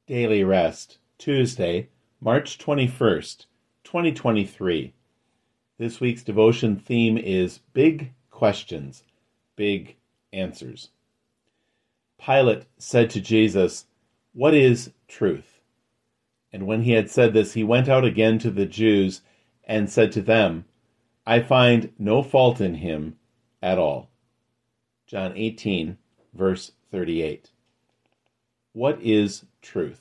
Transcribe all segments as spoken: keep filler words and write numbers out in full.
Daily Rest, Tuesday, March twenty-first, twenty twenty-three. This week's devotion theme is Big Questions, Big Answers. Pilate said to Jesus, "What is truth?" And when he had said this, he went out again to the Jews and said to them, "I find no fault in him at all." John eighteen, verse thirty-eight. What is truth?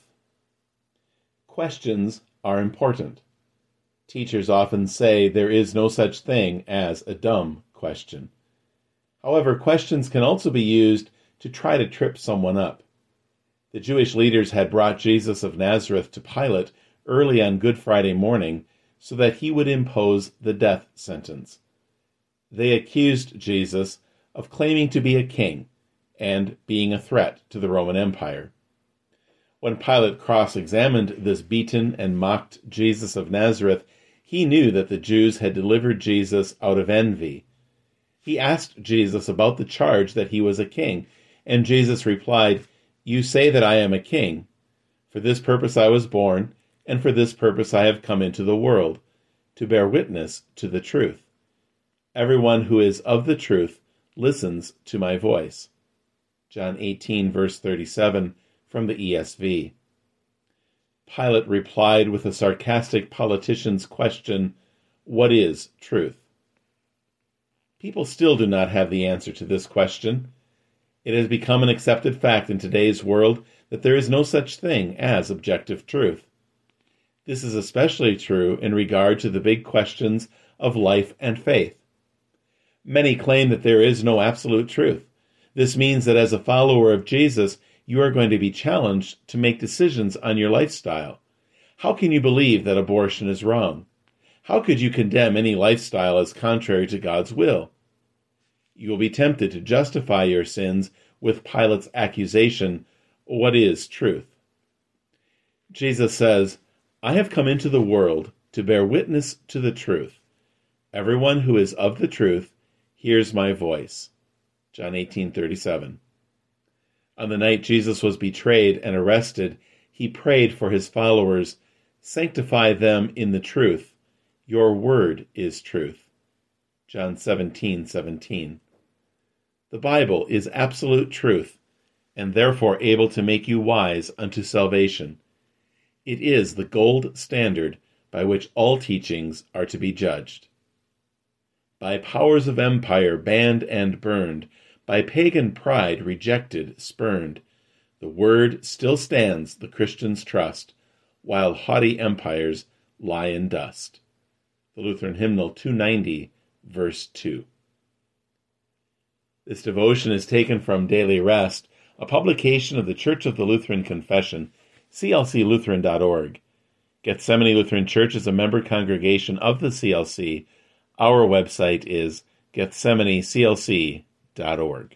Questions are important. Teachers often say there is no such thing as a dumb question. However, questions can also be used to try to trip someone up. The Jewish leaders had brought Jesus of Nazareth to Pilate early on Good Friday morning so that he would impose the death sentence. They accused Jesus of claiming to be a king and being a threat to the Roman Empire. When Pilate cross-examined this beaten and mocked Jesus of Nazareth, he knew that the Jews had delivered Jesus out of envy. He asked Jesus about the charge that he was a king, and Jesus replied, "You say that I am a king. For this purpose I was born, and for this purpose I have come into the world, to bear witness to the truth. Everyone who is of the truth listens to my voice." John eighteen, verse thirty-seven, from the E S V. Pilate replied with a sarcastic politician's question, "What is truth?" People still do not have the answer to this question. It has become an accepted fact in today's world that there is no such thing as objective truth. This is especially true in regard to the big questions of life and faith. Many claim that there is no absolute truth. This means that as a follower of Jesus, you are going to be challenged to make decisions on your lifestyle. How can you believe that abortion is wrong? How could you condemn any lifestyle as contrary to God's will? You will be tempted to justify your sins with Pilate's accusation, "What is truth?" Jesus says, "I have come into the world to bear witness to the truth. Everyone who is of the truth hears my voice." John eighteen, thirty-seven. On the night Jesus was betrayed and arrested, he prayed for his followers, "Sanctify them in the truth. Your word is truth." John seventeen, seventeen. The Bible is absolute truth, and therefore able to make you wise unto salvation. It is the gold standard by which all teachings are to be judged. By powers of empire banned and burned, by pagan pride rejected, spurned, the word still stands the Christian's trust, while haughty empires lie in dust. The Lutheran Hymnal two ninety, verse two. This devotion is taken from Daily Rest, a publication of the Church of the Lutheran Confession, C L C Lutheran dot org. Gethsemane Lutheran Church is a member congregation of the C L C. Our website is Gethsemane C L C dot org.